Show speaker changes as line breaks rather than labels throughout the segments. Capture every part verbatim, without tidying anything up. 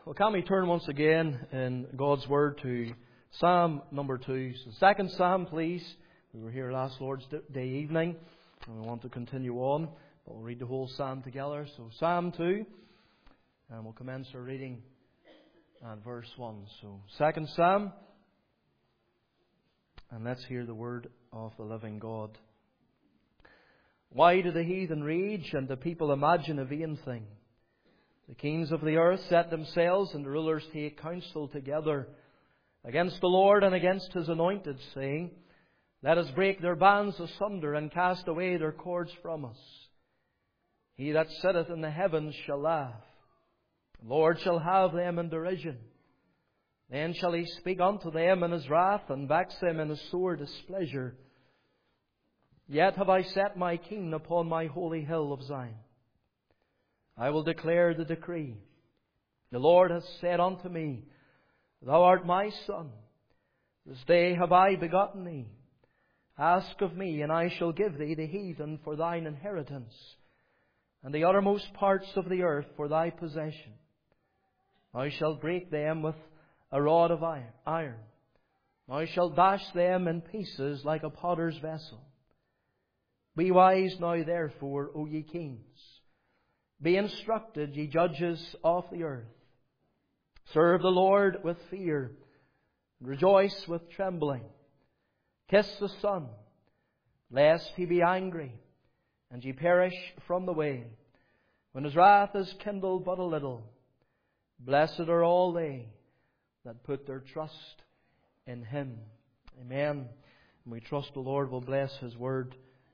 Well, can we turn once again in God's Word to Psalm number two. So second Psalm, please. We were here last Lord's Day evening, and we want to continue on, but we'll read the whole Psalm together. So Psalm two, and we'll commence our reading at verse one. So second Psalm, and let's hear the word of the living God. Why do the heathen rage and the people imagine a vain thing? The kings of the earth set themselves, and the rulers take counsel together against the Lord and against His anointed, saying, Let us break their bands asunder and cast away their cords from us. He that sitteth in the heavens shall laugh. The Lord shall have them in derision. Then shall He speak unto them in His wrath, and vex them in His sore displeasure. Yet have I set my king upon my holy hill of Zion. I will declare the decree. The Lord hath said unto me, Thou art my son. This day have I begotten thee. Ask of me, and I shall give thee the heathen for thine inheritance, and the uttermost parts of the earth for thy possession. Thou shalt break them with a rod of iron. Thou shalt dash them in pieces like a potter's vessel. Be wise now therefore, O ye kings. Be instructed, ye judges of the earth. Serve the Lord with fear, and rejoice with trembling. Kiss the Son, lest He be angry, and ye perish from the way, when His wrath is kindled but a little. Blessed are all they that put their trust in Him. Amen. And we trust the Lord will bless His word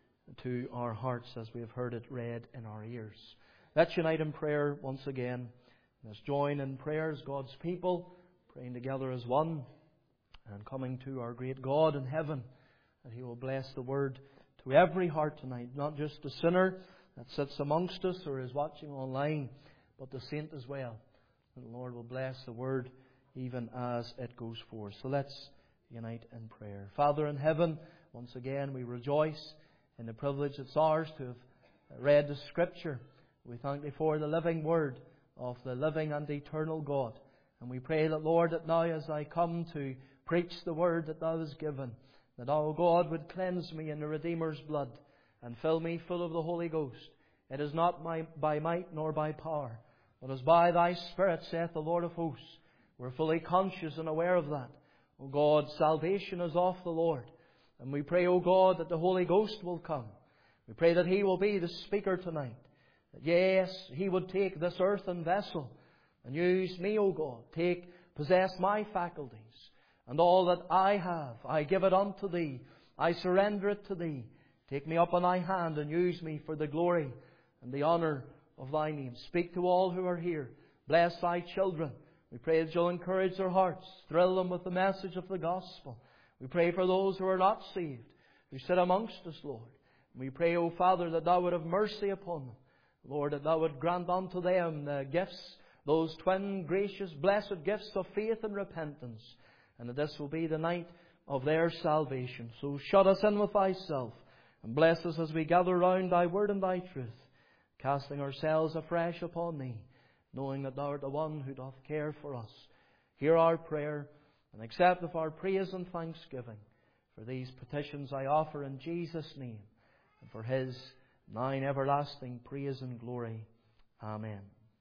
to our hearts as we have heard it read in our ears. Let's unite in prayer once again. Let's join in prayer as God's people, praying together as one, and coming to our great God in heaven, that He will bless the word to every heart tonight, not just the sinner that sits amongst us or is watching online, but the saint as well. And the Lord will bless the word even as it goes forth. So let's unite in prayer. Father in heaven, once again we rejoice in the privilege it's ours to have read the Scripture. We thank Thee for the living word of the living and eternal God. And we pray that, Lord, that now as I come to preach the word that Thou hast given, that Thou, God, would cleanse me in the Redeemer's blood and fill me full of the Holy Ghost. It is not my, by might nor by power, but as by Thy Spirit, saith the Lord of hosts. We're fully conscious and aware of that. O God, salvation is of the Lord. And we pray, O God, that the Holy Ghost will come. We pray that He will be the speaker tonight. That yes, He would take this earthen vessel and use me, O God. Take, possess my faculties, and all that I have, I give it unto Thee. I surrender it to Thee. Take me up on Thy hand and use me for the glory and the honour of Thy name. Speak to all who are here. Bless Thy children. We pray that You'll encourage their hearts, thrill them with the message of the gospel. We pray for those who are not saved, who sit amongst us, Lord. We pray, O Father, that Thou would have mercy upon them. Lord, that Thou would grant unto them the gifts, those twin gracious, blessed gifts of faith and repentance, and that this will be the night of their salvation. So shut us in with Thyself, and bless us as we gather round Thy word and Thy truth, casting ourselves afresh upon Thee, knowing that Thou art the one who doth care for us. Hear our prayer, and accept of our praise and thanksgiving. For these petitions I offer in Jesus' name, and for His nine everlasting praise and glory. Amen.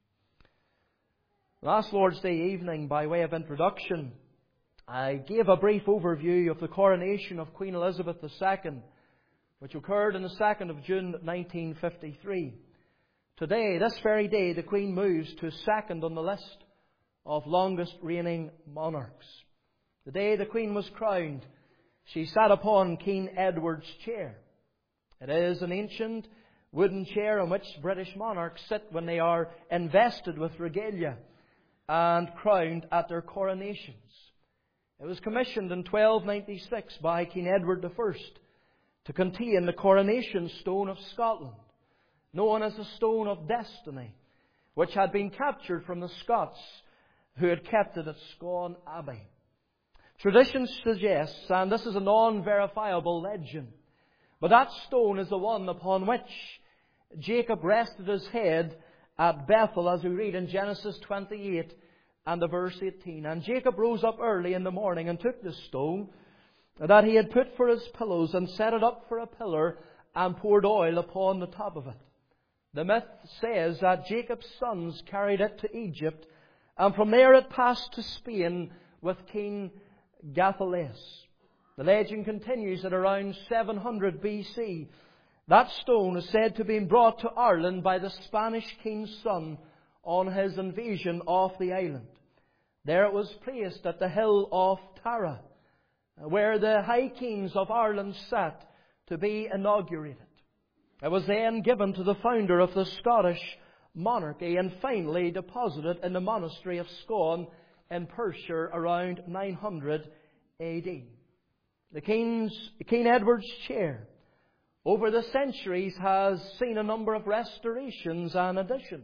Last Lord's Day evening, by way of introduction, I gave a brief overview of the coronation of Queen Elizabeth the Second, which occurred on the second of June nineteen fifty-three. Today, this very day, the Queen moves to second on the list of longest reigning monarchs. The day the Queen was crowned, she sat upon King Edward's chair. It is an ancient wooden chair on which British monarchs sit when they are invested with regalia and crowned at their coronations. It was commissioned in twelve ninety-six by King Edward the First to contain the coronation stone of Scotland, known as the Stone of Destiny, which had been captured from the Scots who had kept it at Scone Abbey. Tradition suggests, and this is a non-verifiable legend, but that stone is the one upon which Jacob rested his head at Bethel, as we read in Genesis twenty-eight, and the verse eighteen. And Jacob rose up early in the morning and took the stone that he had put for his pillows and set it up for a pillar and poured oil upon the top of it. The myth says that Jacob's sons carried it to Egypt, and from there it passed to Spain with King Gathalas. The legend continues that around seven hundred B C, that stone is said to have been brought to Ireland by the Spanish king's son on his invasion of the island. There it was placed at the hill of Tara, where the high kings of Ireland sat to be inaugurated. It was then given to the founder of the Scottish monarchy and finally deposited in the monastery of Scone in Perthshire around nine hundred A D. The King's, King Edward's chair over the centuries has seen a number of restorations and additions.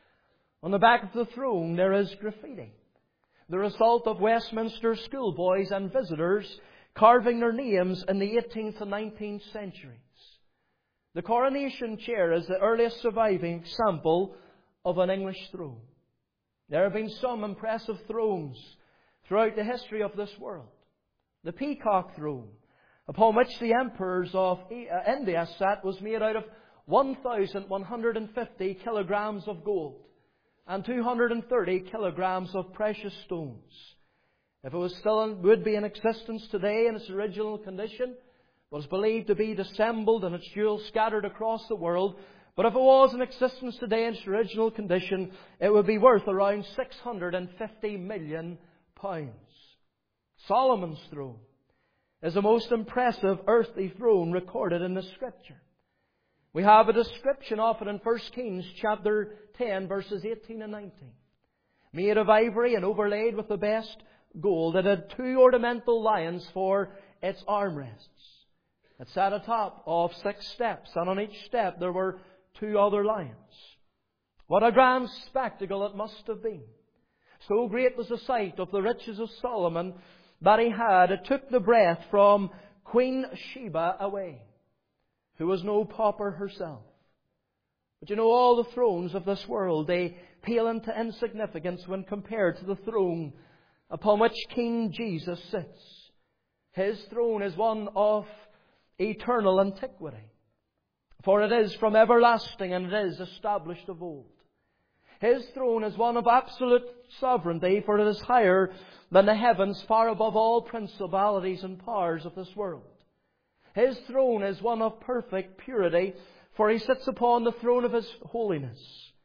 On the back of the throne there is graffiti, the result of Westminster schoolboys and visitors carving their names in the eighteenth and nineteenth centuries. The coronation chair is the earliest surviving example of an English throne. There have been some impressive thrones throughout the history of this world. The peacock throne, upon which the emperors of India sat, was made out of one thousand one hundred fifty kilograms of gold and two hundred thirty kilograms of precious stones. If it was still in, would be in existence today in its original condition, was believed to be dissembled and its jewels scattered across the world. But if it was in existence today in its original condition, it would be worth around six hundred fifty million pounds. Solomon's throne is the most impressive earthly throne recorded in the Scripture. We have a description of it in First Kings chapter ten, verses eighteen and nineteen. Made of ivory and overlaid with the best gold, it had two ornamental lions for its armrests. It sat atop of six steps, and on each step there were two other lions. What a grand spectacle it must have been. So great was the sight of the riches of Solomon that he had, it took the breath from Queen Sheba away, who was no pauper herself. But you know, all the thrones of this world, they pale into insignificance when compared to the throne upon which King Jesus sits. His throne is one of eternal antiquity, for it is from everlasting and it is established of old. His throne is one of absolute sovereignty, for it is higher than the heavens, far above all principalities and powers of this world. His throne is one of perfect purity, for He sits upon the throne of His holiness.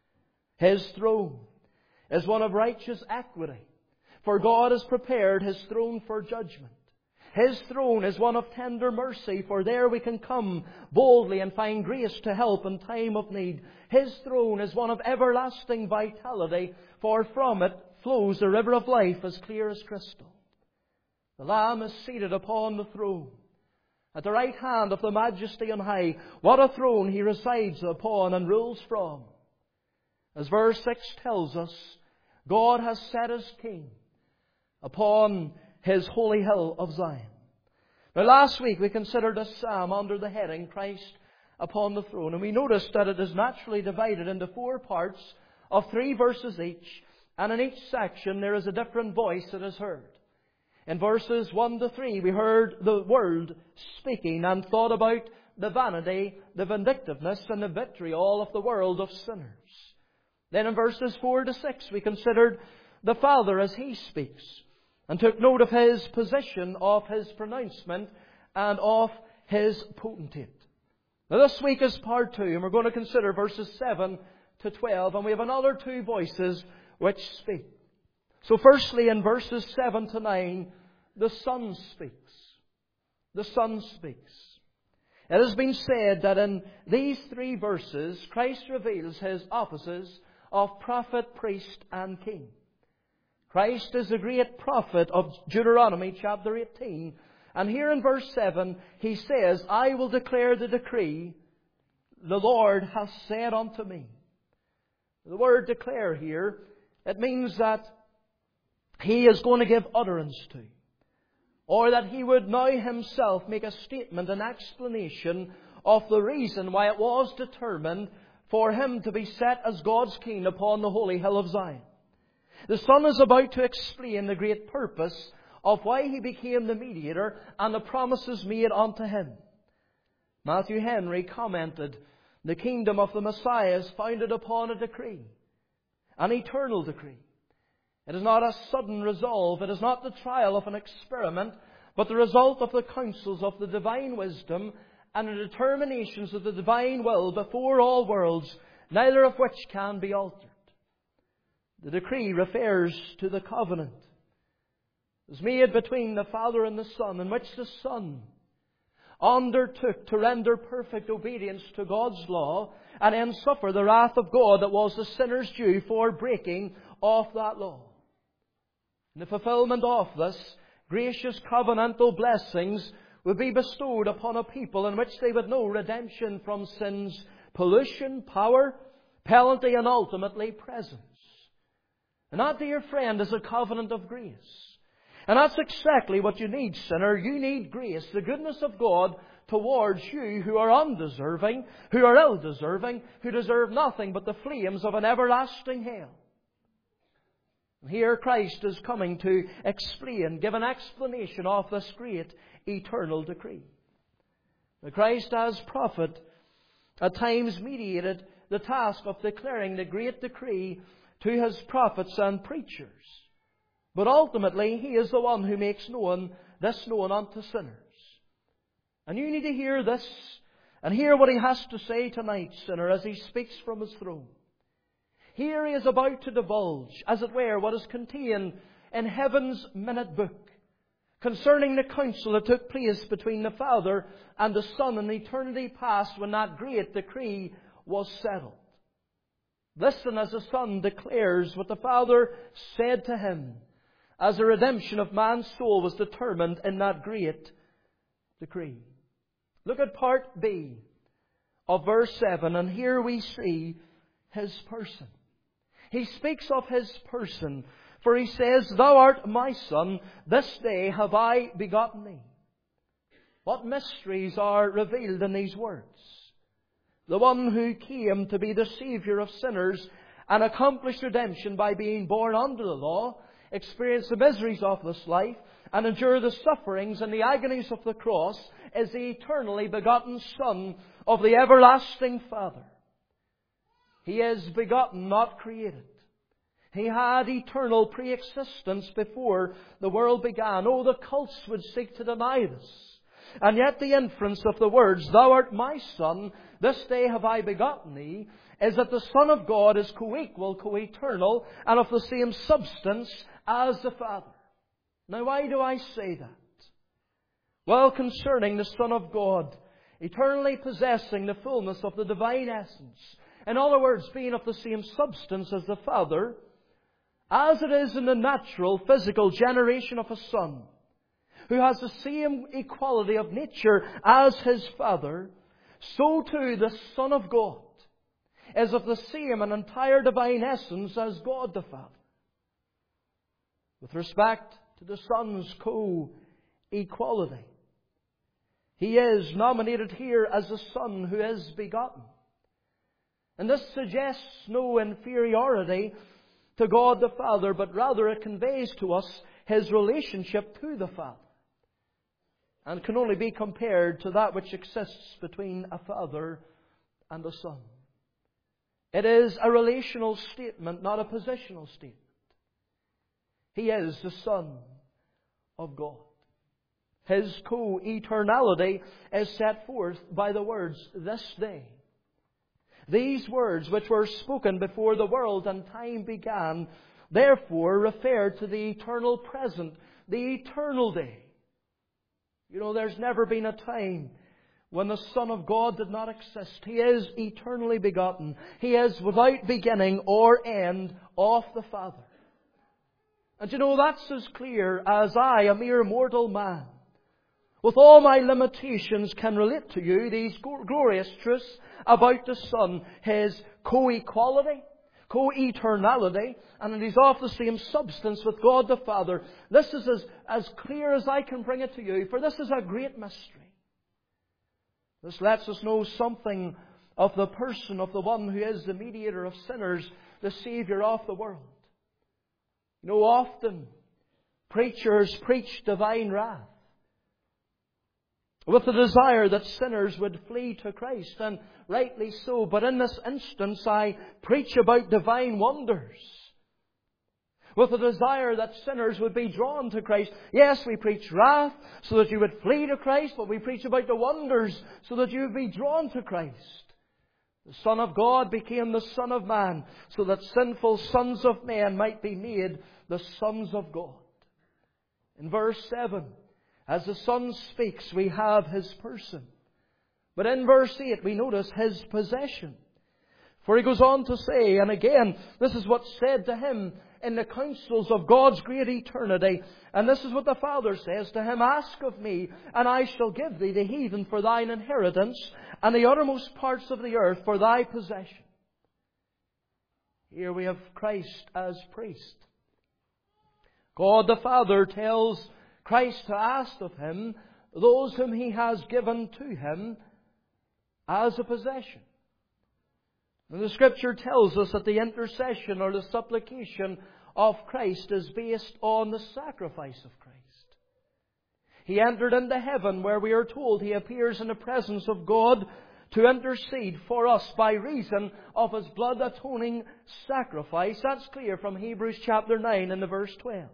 His throne is one of righteous equity, for God has prepared His throne for judgment. His throne is one of tender mercy, for there we can come boldly and find grace to help in time of need. His throne is one of everlasting vitality, for from it flows the river of life as clear as crystal. The Lamb is seated upon the throne, at the right hand of the Majesty on high. What a throne He resides upon and rules from. As verse six tells us, God has set His King upon His holy hill of Zion. Now, last week we considered a psalm under the heading Christ upon the throne, and we noticed that it is naturally divided into four parts of three verses each, and in each section there is a different voice that is heard. In verses one to three we heard the Word speaking and thought about the vanity, the vindictiveness and the vitriol of the world of sinners. Then in verses four to six we considered the Father as He speaks, and took note of His position, of His pronouncement, and of His potentate. Now this week is part two, and we're going to consider verses seven to twelve, and we have another two voices which speak. So firstly, in verses seven to nine, the Son speaks. The Son speaks. It has been said that in these three verses, Christ reveals His offices of prophet, priest, and king. Christ is the great prophet of Deuteronomy chapter eighteen. And here in verse seven, He says, I will declare the decree, the Lord hath said unto me. The word declare here, it means that He is going to give utterance to, or that He would now Himself make a statement, an explanation of the reason why it was determined for Him to be set as God's King upon the holy hill of Zion. The Son is about to explain the great purpose of why He became the mediator and the promises made unto Him. Matthew Henry commented, "The kingdom of the Messiah is founded upon a decree, an eternal decree. It is not a sudden resolve. It is not the trial of an experiment, but the result of the counsels of the divine wisdom and the determinations of the divine will before all worlds, neither of which can be altered." The decree refers to the covenant. It was made between the Father and the Son, in which the Son undertook to render perfect obedience to God's law and then suffer the wrath of God that was the sinner's due for breaking of that law. In the fulfillment of this, gracious covenantal blessings would be bestowed upon a people in which they would know redemption from sin's pollution, power, penalty, and ultimately presence. And that, dear friend, is a covenant of grace. And that's exactly what you need, sinner. You need grace, the goodness of God towards you who are undeserving, who are ill-deserving, who deserve nothing but the flames of an everlasting hell. Here Christ is coming to explain, give an explanation of this great eternal decree. The Christ as prophet at times mediated the task of declaring the great decree to His prophets and preachers. But ultimately, He is the one who makes known this known unto sinners. And you need to hear this and hear what He has to say tonight, sinner, as He speaks from His throne. Here He is about to divulge, as it were, what is contained in heaven's minute book concerning the counsel that took place between the Father and the Son in eternity past when that great decree was settled. Listen as the Son declares what the Father said to Him as the redemption of man's soul was determined in that great decree. Look at part B of verse seven, and here we see His person. He speaks of His person, for He says, "Thou art my Son, this day have I begotten thee." What mysteries are revealed in these words? The one who came to be the Saviour of sinners and accomplished redemption by being born under the law, experienced the miseries of this life, and endure the sufferings and the agonies of the cross, is the eternally begotten Son of the everlasting Father. He is begotten, not created. He had eternal pre-existence before the world began. Oh, the cults would seek to deny this. And yet the inference of the words, "Thou art my Son, this day have I begotten thee," is that the Son of God is co-equal, co-eternal, and of the same substance as the Father. Now, why do I say that? Well, concerning the Son of God, eternally possessing the fullness of the divine essence, in other words, being of the same substance as the Father, as it is in the natural, physical generation of a Son, who has the same equality of nature as His Father, so too the Son of God is of the same and entire divine essence as God the Father. With respect to the Son's co-equality, He is nominated here as the Son who is begotten. And this suggests no inferiority to God the Father, but rather it conveys to us His relationship to the Father, and can only be compared to that which exists between a Father and a Son. It is a relational statement, not a positional statement. He is the Son of God. His co-eternality is set forth by the words, "this day." These words, which were spoken before the world and time began, therefore refer to the eternal present, the eternal day. You know, there's never been a time when the Son of God did not exist. He is eternally begotten. He is without beginning or end of the Father. And you know, that's as clear as I, a mere mortal man, with all my limitations, can relate to you these glorious truths about the Son, His co-equality, co-eternality, and that He's of the same substance with God the Father. This is as, as clear as I can bring it to you, for this is a great mystery. This lets us know something of the person of the one who is the mediator of sinners, the Saviour of the world. You know, often preachers preach divine wrath with the desire that sinners would flee to Christ, and rightly so. But in this instance, I preach about divine wonders with the desire that sinners would be drawn to Christ. Yes, we preach wrath so that you would flee to Christ, but we preach about the wonders so that you would be drawn to Christ. The Son of God became the Son of Man so that sinful sons of men might be made the sons of God. In verse seven, as the Son speaks, we have His person. But in verse eight, we notice His possession. For He goes on to say, and again, this is what's said to Him in the councils of God's great eternity. And this is what the Father says to Him, ask of me, and I shall give thee the heathen for thine inheritance, and the uttermost parts of the earth for thy possession. Here we have Christ as priest. God the Father tells Christ to ask of Him those whom He has given to Him as a possession. And the Scripture tells us that the intercession or the supplication of Christ is based on the sacrifice of Christ. He entered into heaven, where we are told He appears in the presence of God to intercede for us by reason of His blood atoning sacrifice. That's clear from Hebrews chapter nine and the verse twelve.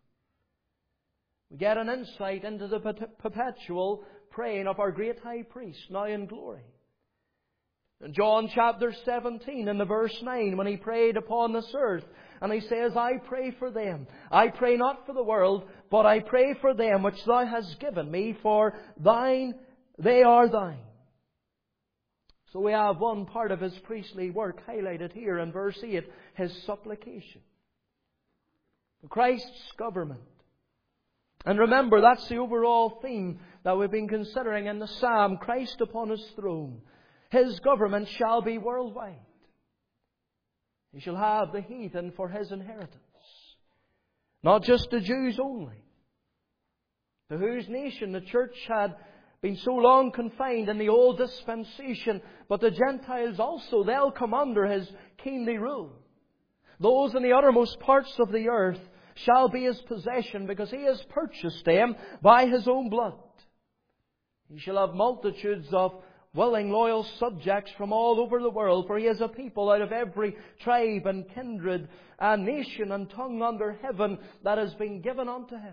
We get an insight into the perpetual praying of our great high priest, now in glory. In John chapter seventeen and the verse nine, when He prayed upon this earth, and He says, I pray for them. I pray not for the world, but I pray for them which Thou hast given me, for Thine, they are Thine. So we have one part of His priestly work highlighted here in verse eight, His supplication. Christ's government. And remember, that's the overall theme that we've been considering in the Psalm, Christ upon His throne. His government shall be worldwide. He shall have the heathen for His inheritance. Not just the Jews only, to whose nation the church had been so long confined in the old dispensation, but the Gentiles also, they'll come under His kingly rule. Those in the uttermost parts of the earth shall be His possession, because He has purchased them by His own blood. He shall have multitudes of willing, loyal subjects from all over the world, for He is a people out of every tribe and kindred and nation and tongue under heaven that has been given unto Him.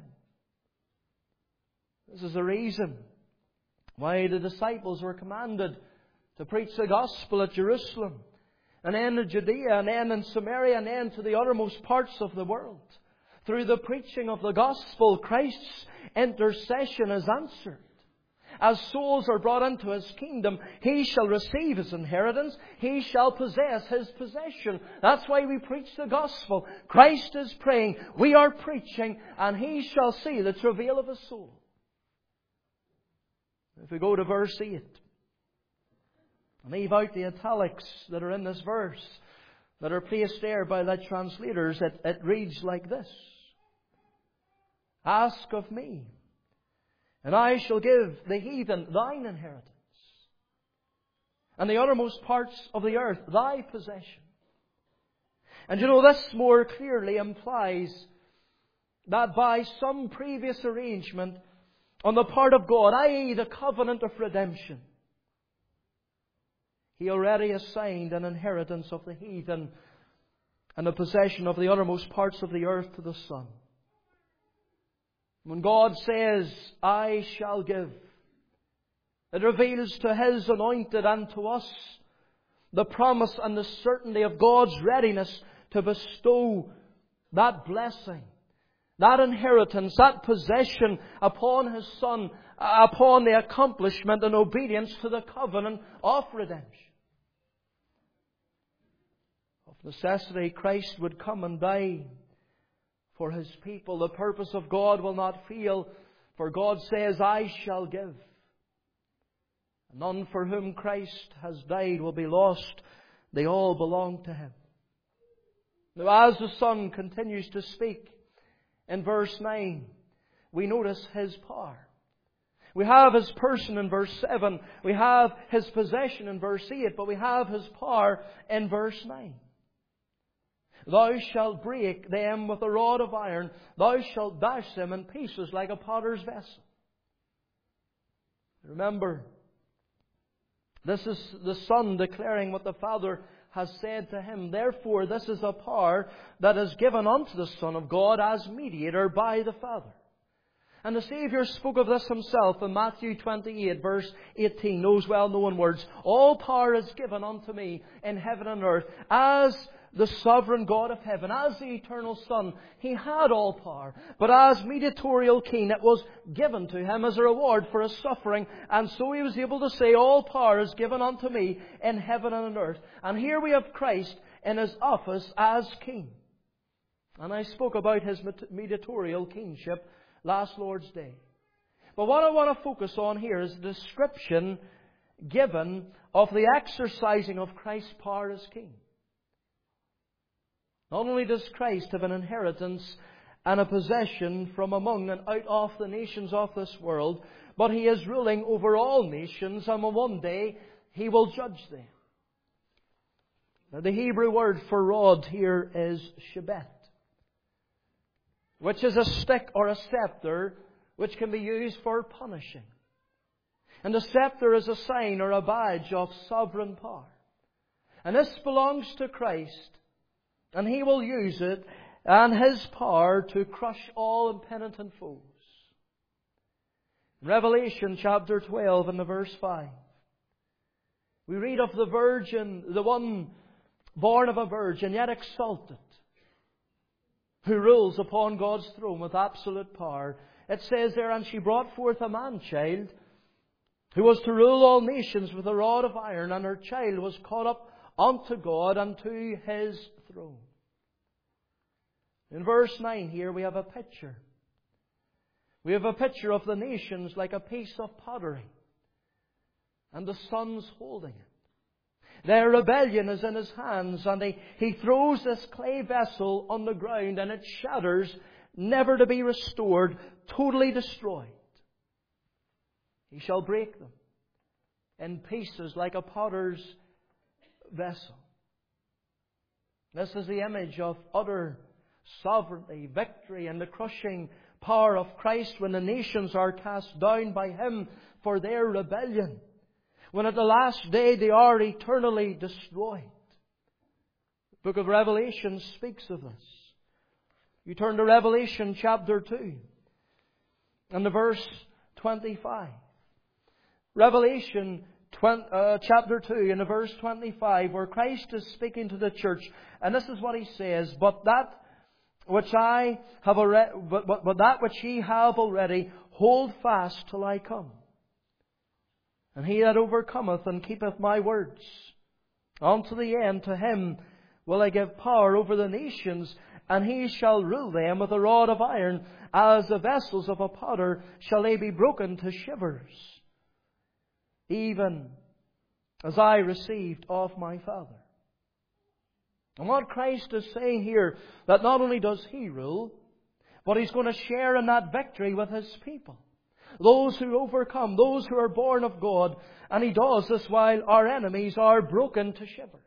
This is the reason why the disciples were commanded to preach the gospel at Jerusalem, and then in Judea, and then in Samaria, and then to the uttermost parts of the world. Through the preaching of the gospel, Christ's intercession is answered. As souls are brought into His kingdom, He shall receive His inheritance. He shall possess His possession. That's why we preach the gospel. Christ is praying, we are preaching, and He shall see the travail of His soul. If we go to verse eight, and leave out the italics that are in this verse, that are placed there by the translators, it, it reads like this. Ask of me, and I shall give the heathen thine inheritance, and the uttermost parts of the earth thy possession. And you know, this more clearly implies that by some previous arrangement on the part of God, that is the covenant of redemption, He already assigned an inheritance of the heathen and the possession of the uttermost parts of the earth to the Son. When God says, I shall give, it reveals to His anointed and to us the promise and the certainty of God's readiness to bestow that blessing, that inheritance, that possession upon His Son, upon the accomplishment and obedience to the covenant of redemption. Of necessity, Christ would come and die for His people. The purpose of God will not fail, for God says, I shall give. None for whom Christ has died will be lost. They all belong to Him. Now, as the Son continues to speak in verse nine, we notice His power. We have His person in verse seven. We have His possession in verse eight. But we have His power in verse nine. Thou shalt break them with a rod of iron. Thou shalt dash them in pieces like a potter's vessel. Remember, this is the Son declaring what the Father has said to Him. Therefore, this is a power that is given unto the Son of God as mediator by the Father. And the Saviour spoke of this Himself in Matthew twenty-eight, verse eighteen, those well-known words. All power is given unto me in heaven and earth. As the sovereign God of heaven, as the eternal Son, He had all power. But as mediatorial King, it was given to Him as a reward for His suffering. And so He was able to say, all power is given unto me in heaven and on earth. And here we have Christ in His office as King. And I spoke about His mediatorial kingship last Lord's Day. But what I want to focus on here is the description given of the exercising of Christ's power as King. Not only does Christ have an inheritance and a possession from among and out of the nations of this world, but He is ruling over all nations, and one day He will judge them. Now, the Hebrew word for rod here is shebet, which is a stick or a scepter which can be used for punishing. And the scepter is a sign or a badge of sovereign power. And this belongs to Christ. And He will use it and His power to crush all impenitent foes. Revelation chapter twelve and the verse five. We read of the virgin, the one born of a virgin, yet exalted, who rules upon God's throne with absolute power. It says there, and she brought forth a man-child who was to rule all nations with a rod of iron, and her child was caught up unto God and to His throne. In verse nine here we have a picture. We have a picture of the nations like a piece of pottery, and the Son's holding it. Their rebellion is in His hands, and he, he throws this clay vessel on the ground, and it shatters, never to be restored, totally destroyed. He shall break them in pieces like a potter's vessel. This is the image of utter sovereignty, victory, and the crushing power of Christ when the nations are cast down by Him for their rebellion. When at the last day they are eternally destroyed. The book of Revelation speaks of this. You turn to Revelation chapter two and the verse twenty-five. Revelation twenty, uh, chapter two and the verse twenty-five, where Christ is speaking to the church. And this is what He says, But that which I have already, but, but, but that which ye have already, hold fast till I come. And he that overcometh and keepeth my words unto the end, to him will I give power over the nations, and he shall rule them with a rod of iron, as the vessels of a potter shall they be broken to shivers, even as I received of my Father. And what Christ is saying here, that not only does He rule, but He's going to share in that victory with His people. Those who overcome, those who are born of God. And He does this while our enemies are broken to shivers.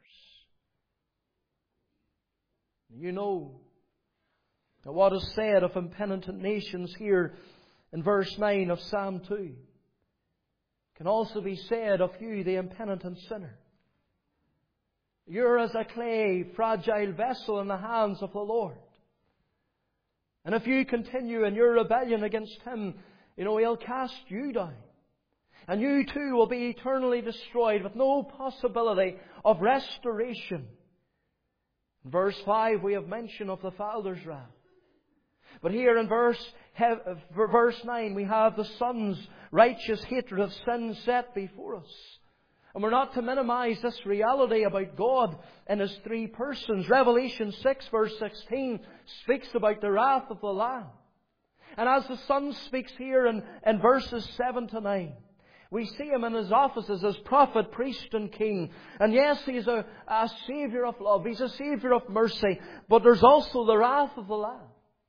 You know that what is said of impenitent nations here in verse nine of Psalm two can also be said of you, the impenitent sinner. You're as a clay, fragile vessel in the hands of the Lord. And if you continue in your rebellion against Him, you know, He'll cast you down. And you too will be eternally destroyed with no possibility of restoration. In verse five we have mention of the Father's wrath. But here in verse, verse nine we have the Son's righteous hatred of sin set before us. And we're not to minimize this reality about God in His three persons. Revelation six verse sixteen speaks about the wrath of the Lamb. And as the Son speaks here in, in verses seven to nine, we see Him in His offices as prophet, priest and king. And yes, He's a, a Saviour of love. He's a Saviour of mercy. But there's also the wrath of the Lamb.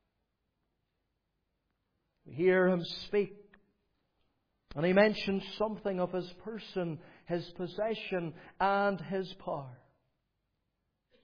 We hear Him speak. And He mentions something of His person, His possession and His power.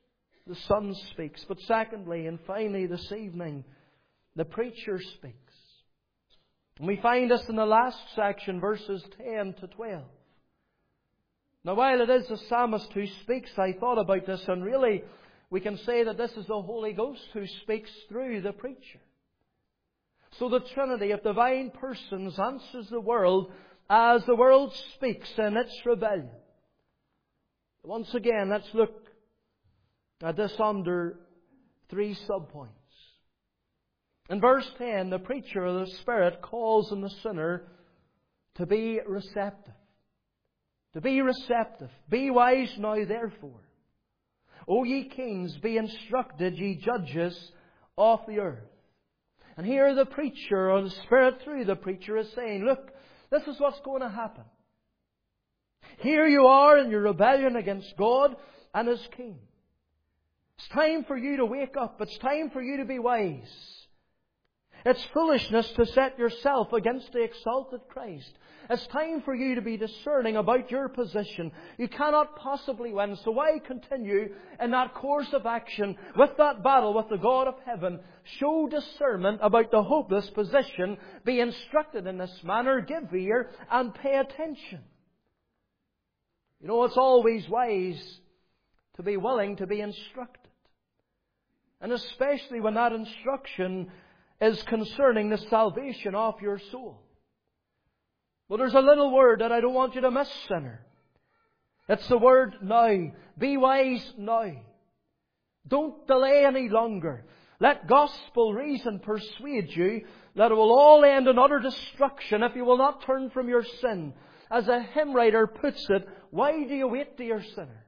the Son speaks. But secondly and finally this evening, the preacher speaks. And we find this in the last section, verses ten to twelve. Now, while it is the psalmist who speaks, I thought about this, and really we can say that this is the Holy Ghost who speaks through the preacher. So the Trinity of divine persons answers the world as the world speaks in its rebellion. Once again, let's look at this under three subpoints. In verse ten, the preacher of the Spirit calls on the sinner to be receptive. To be receptive. Be wise now, therefore. O ye kings, be instructed, ye judges of the earth. And here the preacher, or the Spirit through the preacher, is saying, look, this is what's going to happen. Here you are in your rebellion against God and His King. It's time for you to wake up. It's time for you to be wise. It's foolishness to set yourself against the exalted Christ. It's time for you to be discerning about your position. You cannot possibly win, so why continue in that course of action with that battle with the God of heaven? Show discernment about the hopeless position. Be instructed in this manner. Give ear and pay attention. You know, it's always wise to be willing to be instructed. And especially when that instruction is concerning the salvation of your soul. Well, there's a little word that I don't want you to miss, sinner. It's the word now. Be wise now. Don't delay any longer. Let gospel reason persuade you that it will all end in utter destruction if you will not turn from your sin. As a hymn writer puts it, why do you wait, dear sinner?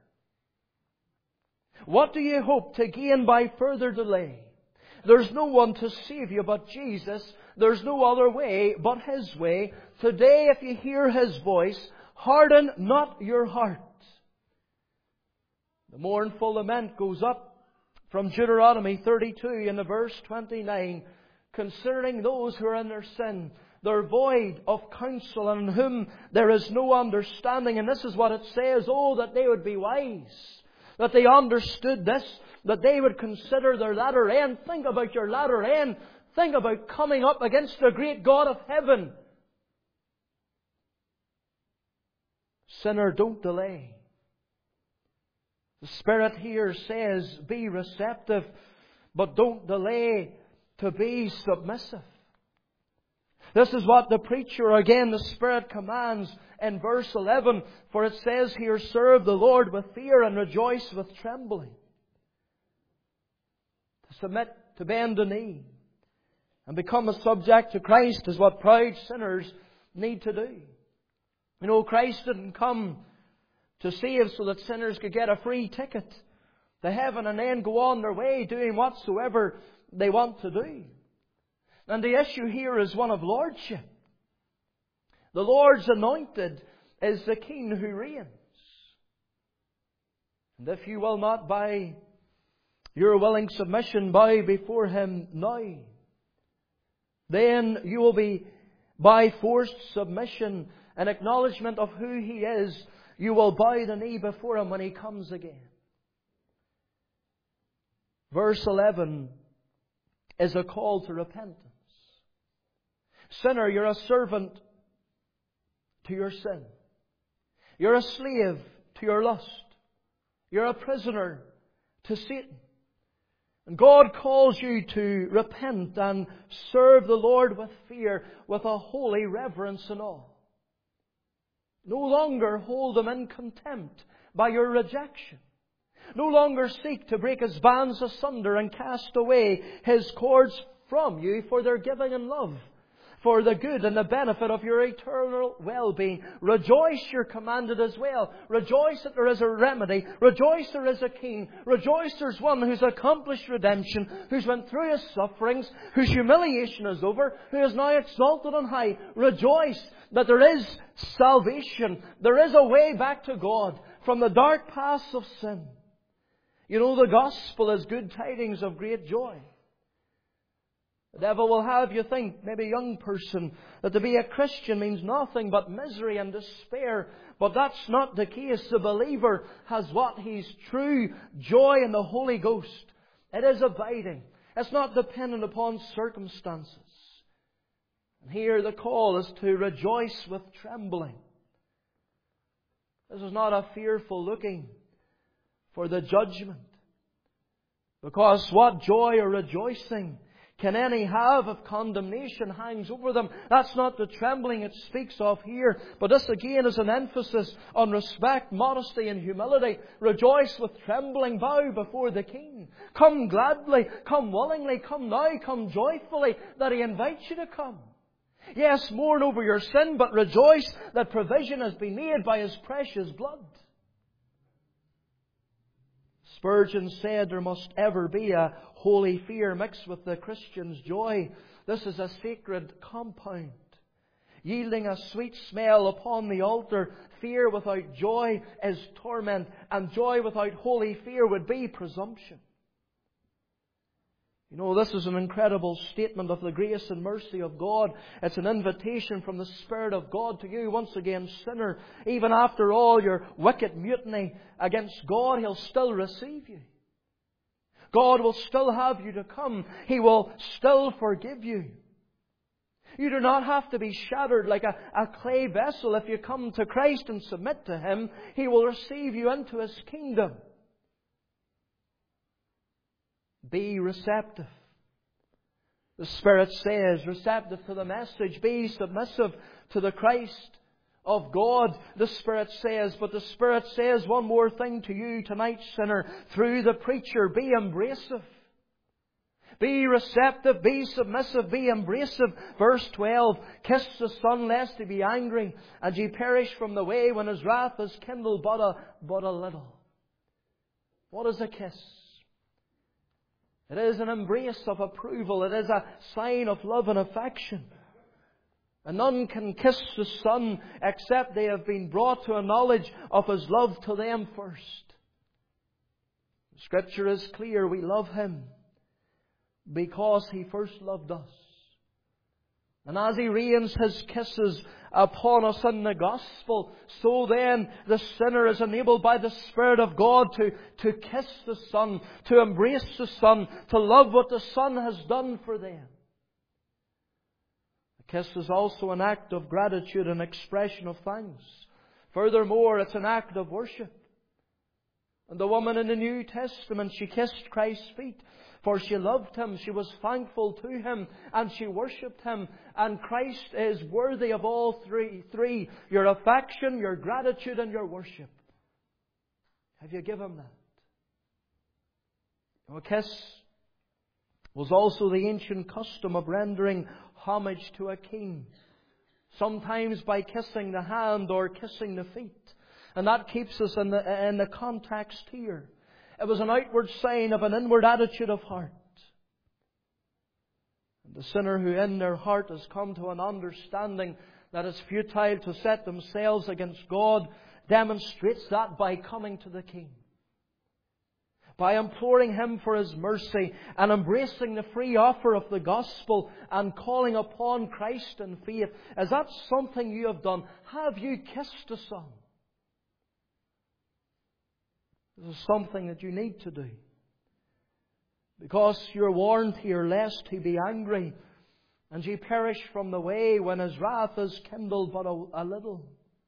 What do you hope to gain by further delay? There's no one to save you but Jesus. There's no other way but His way. Today, if you hear His voice, harden not your heart. The mournful lament goes up from Deuteronomy thirty-two in the verse twenty-nine concerning those who are in their sin. They're void of counsel and in whom there is no understanding. And this is what it says, oh, that they would be wise. That they understood this. That they would consider their latter end. Think about your latter end. Think about coming up against the great God of heaven. Sinner, don't delay. The Spirit here says, be receptive, but don't delay to be submissive. This is what the preacher, again, the Spirit commands in verse eleven. For it says here, serve the Lord with fear and rejoice with trembling. To submit, to bend the knee, and become a subject to Christ is what proud sinners need to do. You know, Christ didn't come to save so that sinners could get a free ticket to heaven and then go on their way doing whatsoever they want to do. And the issue here is one of lordship. The Lord's anointed is the King who reigns. And if you will not by your willing submission bow before Him now, then you will be by forced submission and acknowledgement of who He is, you will bow the knee before Him when He comes again. Verse eleven is a call to repentance. Sinner, you're a servant to your sin. You're a slave to your lust. You're a prisoner to Satan. And God calls you to repent and serve the Lord with fear, with a holy reverence and awe. No longer hold Him in contempt by your rejection. No longer seek to break His bands asunder and cast away His cords from you for their giving and love, for the good and the benefit of your eternal well-being. Rejoice, you're commanded as well. Rejoice that there is a remedy. Rejoice there is a King. Rejoice there's one who's accomplished redemption, who's went through His sufferings, whose humiliation is over, who is now exalted on high. Rejoice that there is salvation. There is a way back to God from the dark paths of sin. You know, the gospel is good tidings of great joy. The devil will have you think, maybe a young person, that to be a Christian means nothing but misery and despair. But that's not the case. The believer has what? He's true joy in the Holy Ghost. It is abiding. It's not dependent upon circumstances. And here the call is to rejoice with trembling. This is not a fearful looking for the judgment. Because what joy or rejoicing can any have if condemnation hangs over them? That's not the trembling it speaks of here. But this again is an emphasis on respect, modesty and humility. Rejoice with trembling. Bow before the King. Come gladly. Come willingly. Come now. Come joyfully that He invites you to come. Yes, mourn over your sin, but rejoice that provision has been made by His precious blood. Spurgeon said there must ever be a holy fear mixed with the Christian's joy. This is a sacred compound. Yielding a sweet smell upon the altar, fear without joy is torment, and joy without holy fear would be presumption. You know, this is an incredible statement of the grace and mercy of God. It's an invitation from the Spirit of God to you, once again, sinner. Even after all your wicked mutiny against God, He'll still receive you. God will still have you to come. He will still forgive you. You do not have to be shattered like a, a clay vessel. If you come to Christ and submit to Him, He will receive you into His kingdom. Be receptive. The Spirit says, receptive to the message. Be submissive to the Christ of God. The Spirit says, but the Spirit says one more thing to you tonight, sinner, through the preacher. Be embracive. Be receptive, be submissive, be embracive. Verse twelve, kiss the Son lest He be angry, and ye perish from the way when His wrath is kindled but a, but a little. What is a kiss? It is an embrace of approval. It is a sign of love and affection. And none can kiss the Son except they have been brought to a knowledge of His love to them first. The Scripture is clear. We love Him because He first loved us. And as He rains His kisses upon us in the gospel, so then the sinner is enabled by the Spirit of God to, to kiss the Son, to embrace the Son, to love what the Son has done for them. The kiss is also an act of gratitude and expression of thanks. Furthermore, it's an act of worship. And the woman in the New Testament, she kissed Christ's feet. For she loved Him, she was thankful to Him, and she worshipped Him. And Christ is worthy of all three. Three, your affection, your gratitude, and your worship. Have you given Him that? Now, a kiss was also the ancient custom of rendering homage to a king. Sometimes by kissing the hand or kissing the feet. And that keeps us in the, in the context here. It was an outward sign of an inward attitude of heart. And the sinner who in their heart has come to an understanding that it's futile to set themselves against God demonstrates that by coming to the King. By imploring Him for His mercy and embracing the free offer of the gospel and calling upon Christ in faith. Is that something you have done? Have you kissed the Son? This is something that you need to do. Because you're warned here lest He be angry and ye perish from the way when His wrath is kindled but a, a little.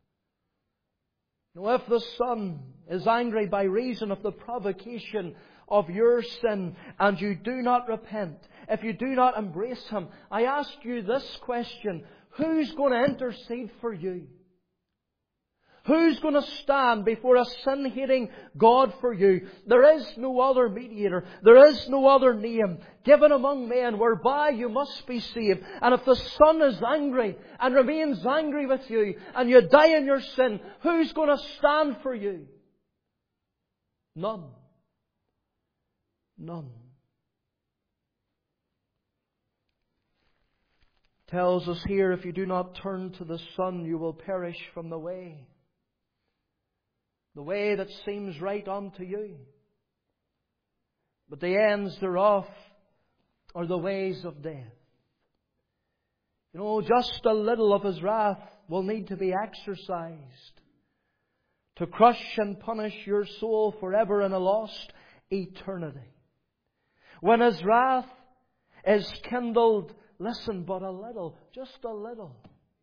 Now if the Son is angry by reason of the provocation of your sin and you do not repent, if you do not embrace Him, I ask you this question: who's going to intercede for you? Who's going to stand before a sin-hating God for you? There is no other mediator. There is no other name given among men whereby you must be saved. And if the Son is angry and remains angry with you and you die in your sin, who's going to stand for you? None. None. It tells us here, if you do not turn to the Son, you will perish from the way. The way that seems right unto you. But the ends thereof are the ways of death. You know, just a little of His wrath will need to be exercised to crush and punish your soul forever in a lost eternity. When His wrath is kindled, listen, but a little, just a little.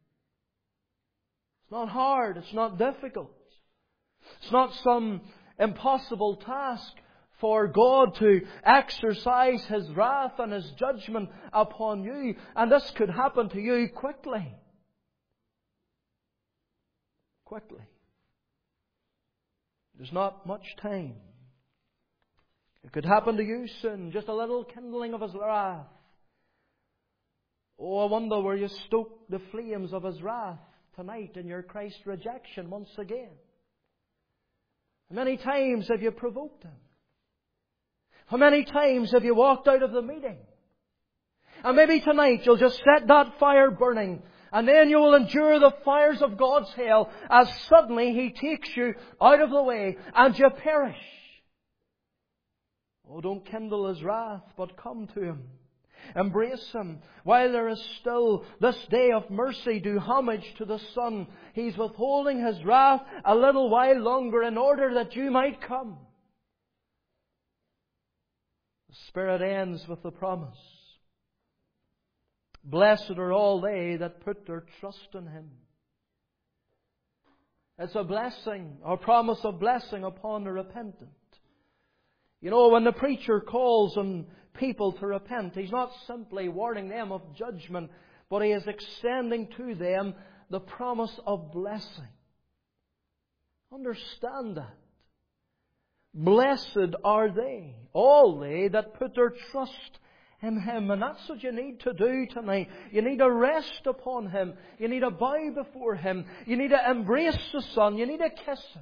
It's not hard, it's not difficult. It's not some impossible task for God to exercise His wrath and His judgment upon you. And this could happen to you quickly. Quickly. There's not much time. It could happen to you soon. Just a little kindling of His wrath. Oh, I wonder where you stoke the flames of His wrath tonight in your Christ rejection once again. How many times have you provoked Him? How many times have you walked out of the meeting? And maybe tonight you'll just set that fire burning, and then you will endure the fires of God's hell as suddenly He takes you out of the way and you perish. Oh, don't kindle His wrath, but come to Him. Embrace Him. While there is still this day of mercy, do homage to the Son. He's withholding His wrath a little while longer in order that you might come. The Spirit ends with the promise. Blessed are all they that put their trust in Him. It's a blessing, a promise of blessing upon the repentant. You know, when the preacher calls on people to repent, he's not simply warning them of judgment, but he is extending to them the promise of blessing. Understand that. Blessed are they, all they that put their trust in Him. And that's what you need to do tonight. You need to rest upon Him. You need to bow before Him. You need to embrace the Son. You need to kiss Him,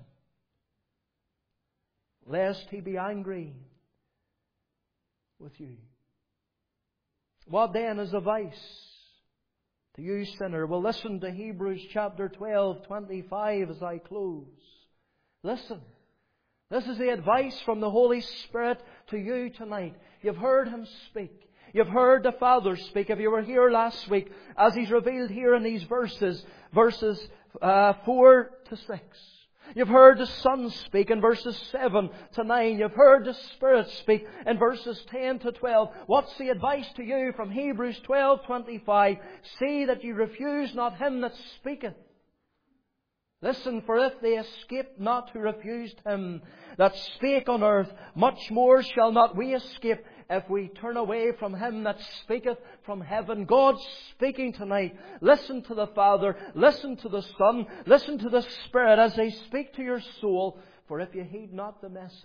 lest He be angry with you. What then is advice to you, sinner? Well, listen to Hebrews chapter twelve, twenty-five as I close. Listen. This is the advice from the Holy Spirit to you tonight. You've heard Him speak. You've heard the Father speak. If you were here last week, as He's revealed here in these verses, verses uh, four to six. You've heard the Son speak in verses seven to nine. You've heard the Spirit speak in verses ten to twelve. What's the advice to you from Hebrews twelve twenty-five? See that you refuse not Him that speaketh. Listen, for if they escaped not who refused Him that spake on earth, much more shall not we escape if we turn away from Him that speaketh from heaven. God's speaking tonight. Listen to the Father. Listen to the Son. Listen to the Spirit as they speak to your soul. For if you heed not the message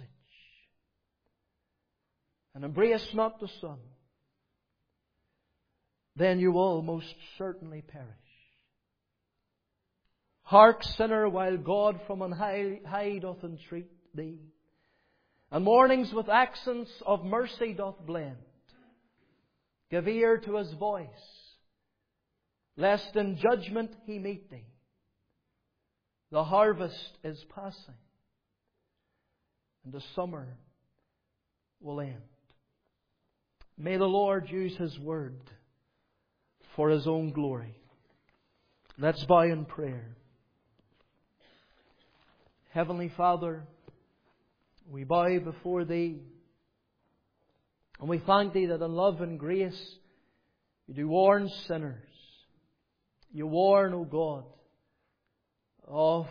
and embrace not the Son, then you will most certainly perish. Hark, sinner, while God from on high, high doth entreat thee, and mornings with accents of mercy doth blend. Give ear to His voice, lest in judgment He meet thee. The harvest is passing, and the summer will end. May the Lord use His word for His own glory. Let's bow in prayer. Heavenly Father, we bow before Thee, and we thank Thee that in love and grace You do warn sinners. You warn, O God, of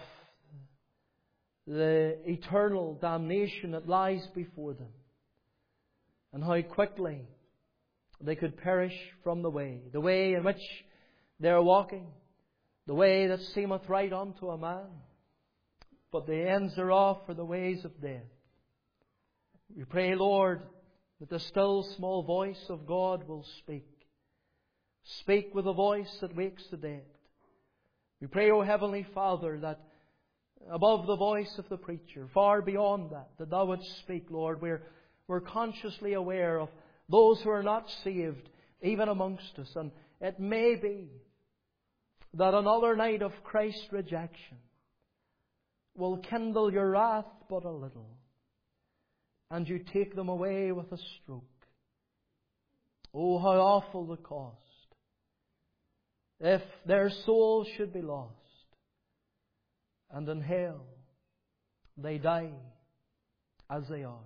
the eternal damnation that lies before them, and how quickly they could perish from the way, the way in which they are walking, the way that seemeth right unto a man, but the ends thereof are the ways of death. We pray, Lord, that the still small voice of God will speak. Speak with a voice that wakes the dead. We pray, O Heavenly Father, that above the voice of the preacher, far beyond that, that Thou wouldst speak, Lord. We're, we're consciously aware of those who are not saved, even amongst us. And it may be that another night of Christ's rejection will kindle Your wrath but a little, and You take them away with a stroke. Oh, how awful the cost! if their souls should be lost, and in hell they die as they are.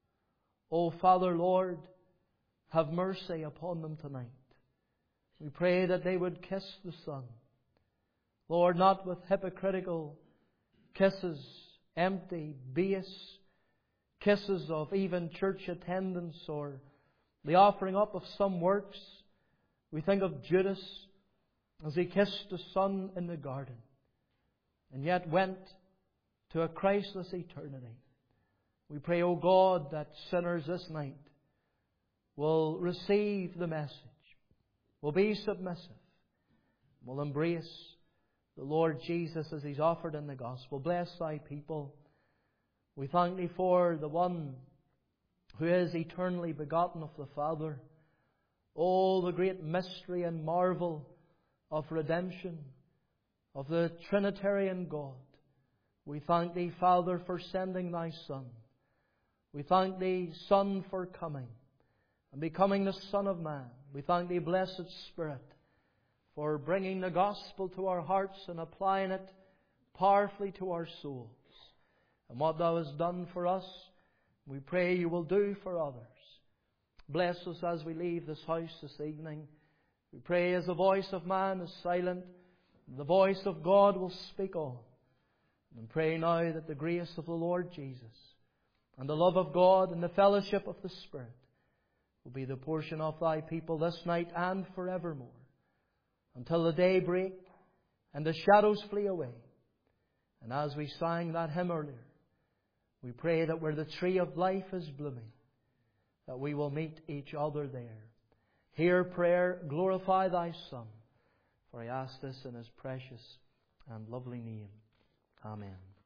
O Father, Lord, have mercy upon them tonight. We pray that they would kiss the Son. Lord, not with hypocritical kisses, empty, base kisses of even church attendance or the offering up of some works. We think of Judas as he kissed the Son in the garden and yet went to a Christless eternity. We pray, O God, that sinners this night will receive the message, will be submissive, will embrace the Lord Jesus as He's offered in the gospel. Bless Thy people. We thank Thee for the one who is eternally begotten of the Father. Oh, the great mystery and marvel of redemption, of the Trinitarian God. We thank Thee, Father, for sending Thy Son. We thank Thee, Son, for coming and becoming the Son of Man. We thank Thee, Blessed Spirit, for bringing the gospel to our hearts and applying it powerfully to our souls. And what Thou hast done for us, we pray You will do for others. Bless us as we leave this house this evening. We pray as the voice of man is silent, the voice of God will speak on. And pray now that the grace of the Lord Jesus and the love of God and the fellowship of the Spirit will be the portion of Thy people this night and forevermore, until the day break and the shadows flee away. And as we sang that hymn earlier, we pray that where the tree of life is blooming, that we will meet each other there. Hear prayer, glorify Thy Son. For I ask this in His precious and lovely name. Amen.